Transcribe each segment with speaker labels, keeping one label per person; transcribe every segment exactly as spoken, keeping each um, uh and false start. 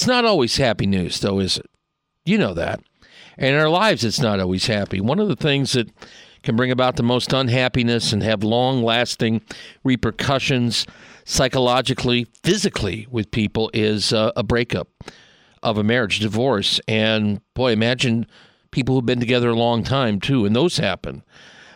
Speaker 1: It's not always happy news, though, is it? You know that. And in our lives, it's not always happy. One of the things that can bring about the most unhappiness and have long-lasting repercussions psychologically, physically with people is uh, a breakup of a marriage, divorce. And, boy, imagine people who've been together a long time, too, and those happen.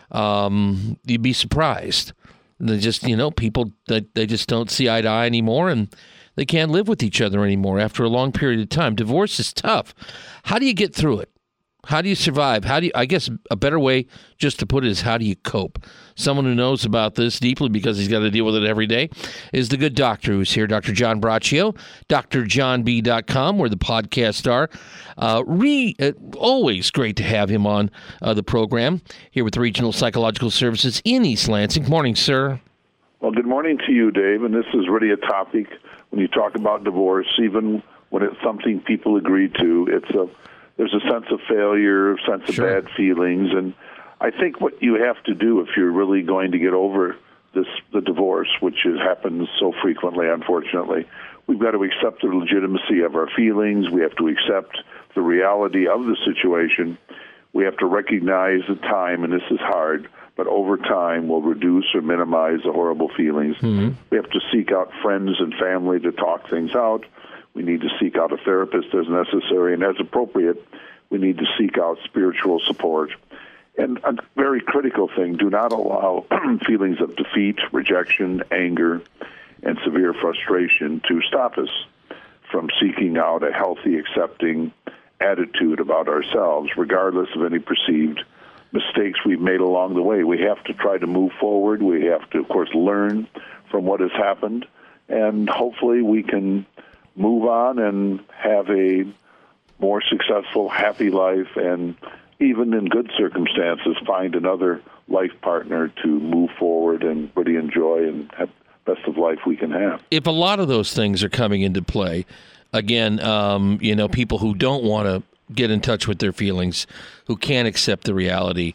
Speaker 1: Um, you'd be surprised. They just, you know, people, they, they just don't see eye to eye anymore, and they can't live with each other anymore after a long period of time. Divorce is tough. How do you get through it? How do you survive? How do you, I guess a better way just to put it is, how do you cope? Someone who knows about this deeply because he's got to deal with it every day is the good doctor who's here, Doctor John Braccio, D R john b dot com, where the podcasts are. Uh, re, uh, always great to have him on uh, the program here with Regional Psychological Services in East Lansing. Morning, sir.
Speaker 2: Well, good morning to you, Dave. And this is really a topic when you talk about divorce, even when it's something people agree to. It's a There's a sense of failure, a sense of
Speaker 1: Sure.
Speaker 2: bad feelings, and I think what you have to do if you're really going to get over this, the divorce, which is, happens so frequently, unfortunately, we've got to accept the legitimacy of our feelings. We have to accept the reality of the situation. We have to recognize the time, and this is hard, but over time we'll reduce or minimize the horrible feelings. Mm-hmm. We have to seek out friends and family to talk things out. We need to seek out a therapist as necessary, and as appropriate, we need to seek out spiritual support. And a very critical thing, do not allow feelings of defeat, rejection, anger, and severe frustration to stop us from seeking out a healthy, accepting attitude about ourselves, regardless of any perceived mistakes we've made along the way. We have to try to move forward. We have to, of course, learn from what has happened, and hopefully we can move on and have a more successful, happy life, and even in good circumstances, find another life partner to move forward and really enjoy and have the best of life we can have.
Speaker 1: If a lot of those things are coming into play, again, um, you know, people who don't want to get in touch with their feelings, who can't accept the reality,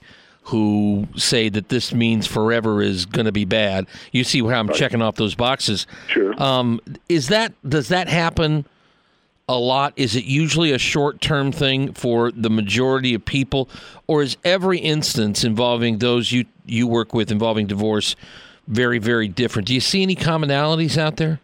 Speaker 1: who say that this means forever is going to be bad. You see how I'm right. checking off those boxes.
Speaker 2: Sure.
Speaker 1: Um, is that does that happen a lot? Is it usually a short-term thing for the majority of people, or is every instance involving those you you work with involving divorce very, very different? Do you see any commonalities out there?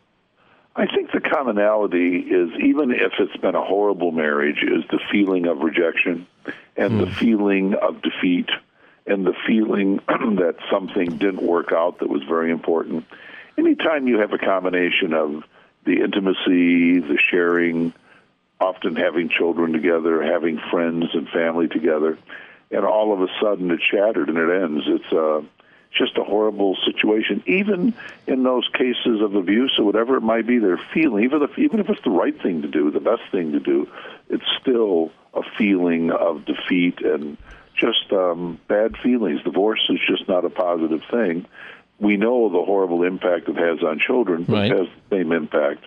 Speaker 2: I think the commonality is, even if it's been a horrible marriage, is the feeling of rejection and mm. the feeling of defeat, and the feeling that something didn't work out that was very important. Anytime you have a combination of the intimacy, the sharing, often having children together, having friends and family together, and all of a sudden it's shattered and it ends, it's uh, just a horrible situation. Even in those cases of abuse or whatever it might be, they're feeling, even if, even if it's the right thing to do, the best thing to do, it's still a feeling of defeat and just um, bad feelings. Divorce is just not a positive thing. We know the horrible impact it has on children, but
Speaker 1: right.
Speaker 2: it has the same impact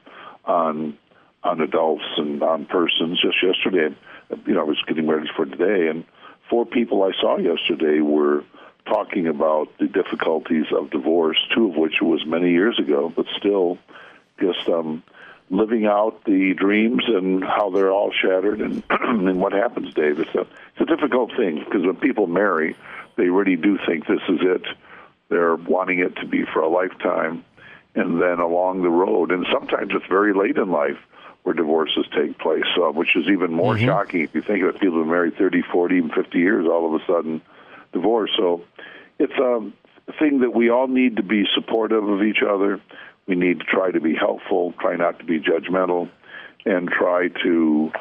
Speaker 2: on on adults and on persons. Just yesterday, you know, I was getting ready for today, and four people I saw yesterday were talking about the difficulties of divorce, two of which was many years ago, but still just um, living out the dreams and how they're all shattered and, and what happens, Dave. It's a, it's a difficult thing because when people marry, they really do think this is it. They're wanting it to be for a lifetime. And then along the road, and sometimes it's very late in life where divorces take place, uh, which is even more mm-hmm. shocking if you think of it. People who are married thirty, forty, even fifty years, all of a sudden divorce. So it's um, a thing that we all need to be supportive of each other. We need to try to be helpful, try not to be judgmental, and try to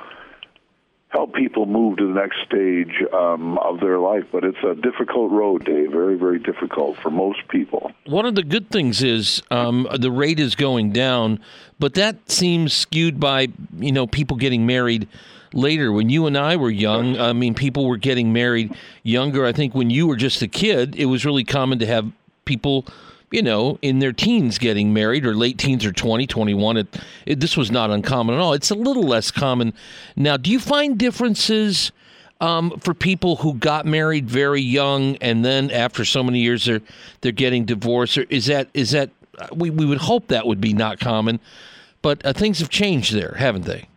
Speaker 2: help people move to the next stage um, of their life. But it's a difficult road, Dave, very, very difficult for most people.
Speaker 1: One of the good things is um, the rate is going down, but that seems skewed by, you know, people getting married later. When you and I were young, I mean, people were getting married younger. I think when you were just a kid, it was really common to have people, you know, in their teens getting married, or late teens, or twenty, twenty-one. It, it, this was not uncommon at all. It's a little less common now. Do you find differences um, for people who got married very young and then after so many years they're they're getting divorced? Or is that is that we we would hope that would be not common, but uh, things have changed there, haven't they?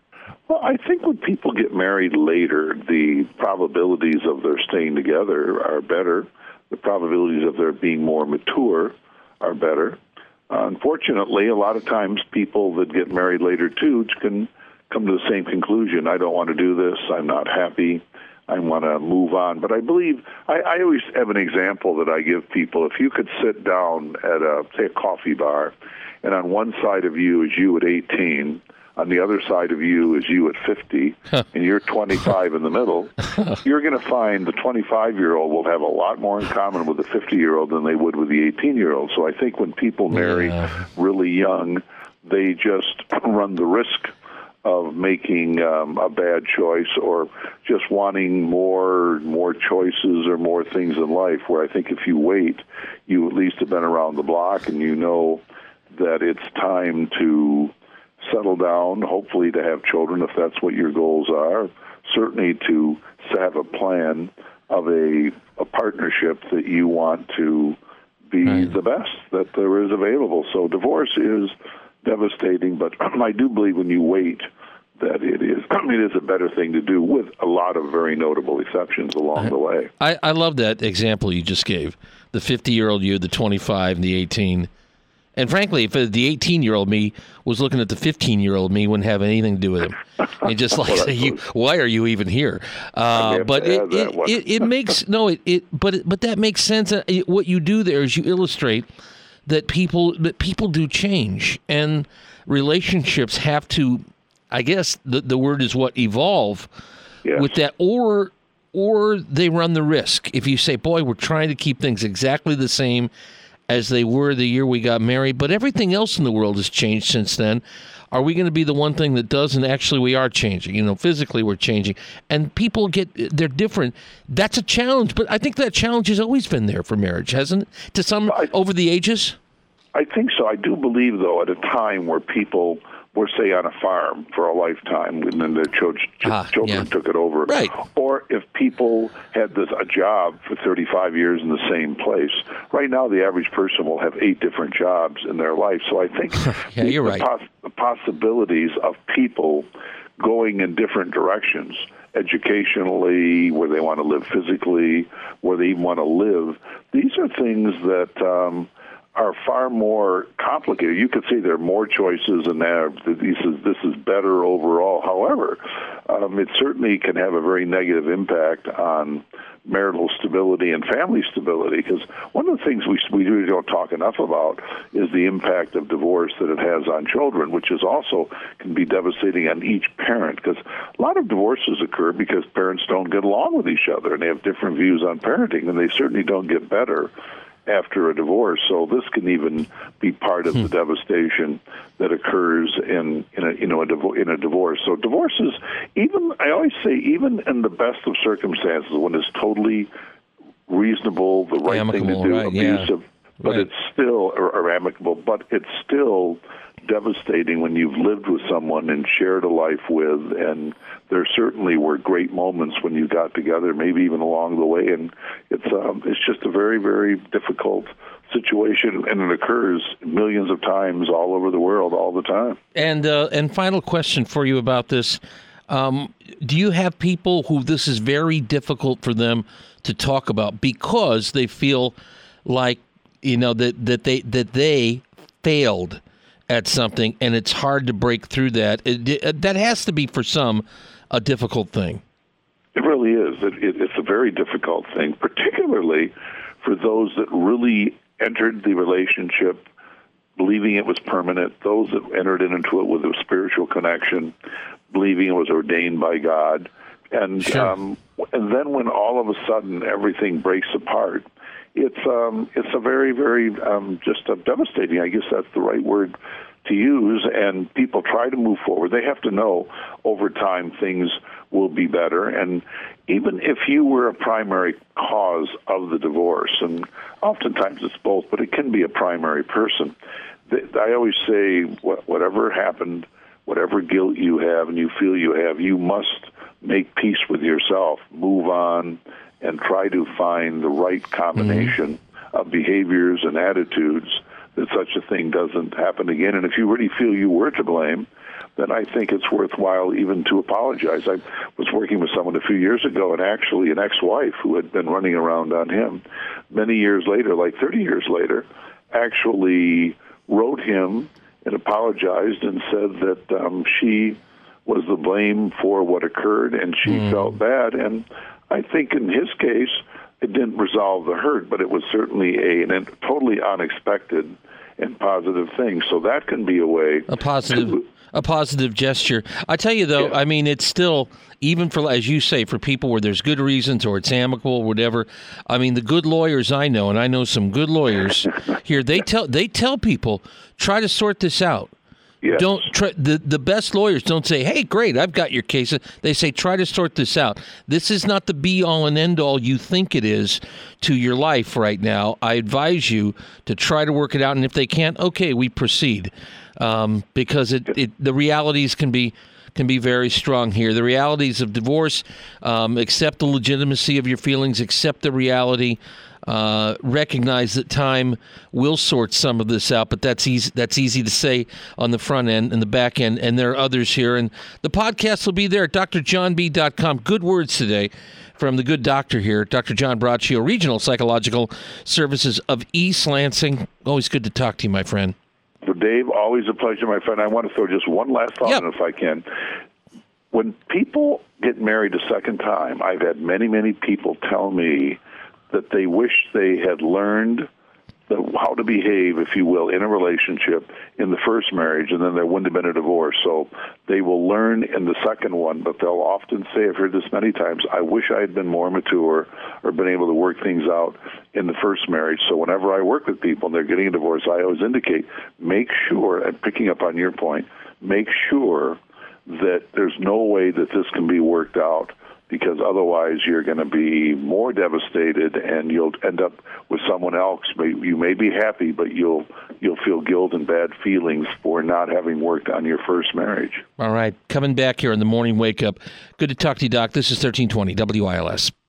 Speaker 2: Well, I think when people get married later, the probabilities of their staying together are better. The probabilities of their being more mature are better. Uh, unfortunately, a lot of times people that get married later, too, can come to the same conclusion. I don't want to do this. I'm not happy. I want to move on. But I believe, I, I always have an example that I give people. If you could sit down at, a, say, a coffee bar, and on one side of you is you at eighteen, on the other side of you is you at fifty, and you're twenty-five in the middle, you're going to find the twenty-five-year-old will have a lot more in common with the fifty-year-old than they would with the eighteen-year-old. So I think when people marry yeah. really young, they just run the risk of making um, a bad choice or just wanting more more choices or more things in life, where I think if you wait, you at least have been around the block and you know that it's time to settle down, hopefully to have children if that's what your goals are, certainly to have a plan of a, a partnership that you want to be right. the best that there is available. So divorce is devastating, but I do believe when you wait that it is it is a better thing to do, with a lot of very notable exceptions along
Speaker 1: I,
Speaker 2: the way.
Speaker 1: I, I love that example you just gave, the fifty-year-old you, the twenty-five, and the eighteen. And frankly, if the eighteen-year-old me was looking at the fifteen-year-old me, wouldn't have anything to do with him. And just like, well, say, you, why are you even here? Uh, but it it, it it makes no it, it but it, but that makes sense. What you do there is you illustrate that people that people do change, and relationships have to, I guess the the word is what, evolve yes. with that, or or they run the risk. If you say, boy, we're trying to keep things exactly the same as they were the year we got married, but everything else in the world has changed since then. Are we going to be the one thing that doesn't? Actually, we are changing. You know, physically we're changing. And people get, they're different. That's a challenge, but I think that challenge has always been there for marriage, hasn't it? To some, I, over the ages?
Speaker 2: I think so. I do believe, though, at a time where people were, say, on a farm for a lifetime, and then their ch- ch- ah, children yeah. took it over.
Speaker 1: Right.
Speaker 2: Or if people had this a job for thirty-five years in the same place. Right now, the average person will have eight different jobs in their life. So I think
Speaker 1: yeah,
Speaker 2: the,
Speaker 1: you're
Speaker 2: the,
Speaker 1: right.
Speaker 2: pos- the possibilities of people going in different directions, educationally, where they want to live physically, where they even want to live, these are things that um, are far more complicated. You could say there are more choices and there, this is, this is better overall. However, um, it certainly can have a very negative impact on marital stability and family stability, because one of the things we we really don't talk enough about is the impact of divorce that it has on children, which is also can be devastating on each parent, because a lot of divorces occur because parents don't get along with each other and they have different views on parenting, and they certainly don't get better after a divorce. So this can even be part of hmm. the devastation that occurs in in a you know a divo- in a divorce. So divorces, even I always say, even in the best of circumstances, when it's totally reasonable, the right
Speaker 1: amicable,
Speaker 2: thing to do,
Speaker 1: right,
Speaker 2: abusive,
Speaker 1: yeah.
Speaker 2: but
Speaker 1: right.
Speaker 2: it's still or, or amicable, but it's still devastating when you've lived with someone and shared a life with, and there certainly were great moments when you got together, maybe even along the way, and it's um, it's just a very, very difficult situation, and it occurs millions of times all over the world all the time.
Speaker 1: And uh, and final question for you about this. Um, do you have people who this is very difficult for them to talk about because they feel like, you know, that, that they that they failed at something, and it's hard to break through that? It, it, that has to be, for some, a difficult thing.
Speaker 2: It really is. It, it, it's a very difficult thing, particularly for those that really entered the relationship believing it was permanent, those that entered into it with a spiritual connection, believing it was ordained by God. And,
Speaker 1: sure.
Speaker 2: um, and then when all of a sudden everything breaks apart, It's um it's a very, very um, just a devastating, I guess that's the right word to use, and people try to move forward. They have to know over time things will be better, and even if you were a primary cause of the divorce, and oftentimes it's both, but it can be a primary person. I always say, whatever happened, whatever guilt you have and you feel you have, you must make peace with yourself, move on, and try to find the right combination mm-hmm. of behaviors and attitudes that such a thing doesn't happen again. And if you really feel you were to blame, then I think it's worthwhile even to apologize. I was working with someone a few years ago, and actually an ex-wife who had been running around on him many years later, like thirty years later, actually wrote him and apologized and said that um, she was the blame for what occurred, and she mm. felt bad. And I think in his case, it didn't resolve the hurt, but it was certainly a, an totally unexpected and positive thing. So that can be a way.
Speaker 1: A positive, to, a positive gesture. I tell you, though, yeah. I mean, it's still, even for, as you say, for people where there's good reasons or it's amicable or whatever, I mean, the good lawyers I know, and I know some good lawyers here, they tell they tell people, try to sort this out.
Speaker 2: Yes.
Speaker 1: Don't try, the the best lawyers don't say, "Hey, great, I've got your case." They say, "Try to sort this out. This is not the be all and end all you think it is to your life right now. I advise you to try to work it out, and if they can't, okay, we proceed." Um, because it, it the realities can be can be very strong here. The realities of divorce. Um, accept the legitimacy of your feelings. Accept the reality. Uh, recognize that time will sort some of this out, but that's easy. That's easy to say on the front end and the back end. And there are others here, and the podcast will be there at D R john b dot com. Good words today from the good doctor here, Doctor John Braccio, Regional Psychological Services of East Lansing. Always good to talk to you, my friend.
Speaker 2: So Dave, always a pleasure, my friend. I want to throw just one last thought
Speaker 1: yep.
Speaker 2: in, if I can. When people get married a second time, I've had many, many people tell me that they wish they had learned the, how to behave, if you will, in a relationship in the first marriage, and then there wouldn't have been a divorce. So they will learn in the second one, but they'll often say, I've heard this many times, I wish I had been more mature or been able to work things out in the first marriage. So whenever I work with people and they're getting a divorce, I always indicate, make sure, and picking up on your point, make sure that there's no way that this can be worked out, because otherwise you're going to be more devastated and you'll end up with someone else. You may be happy, but you'll you'll feel guilt and bad feelings for not having worked on your first marriage.
Speaker 1: All right. Coming back here in the morning wake up. Good to talk to you, Doc. This is thirteen twenty W I L S.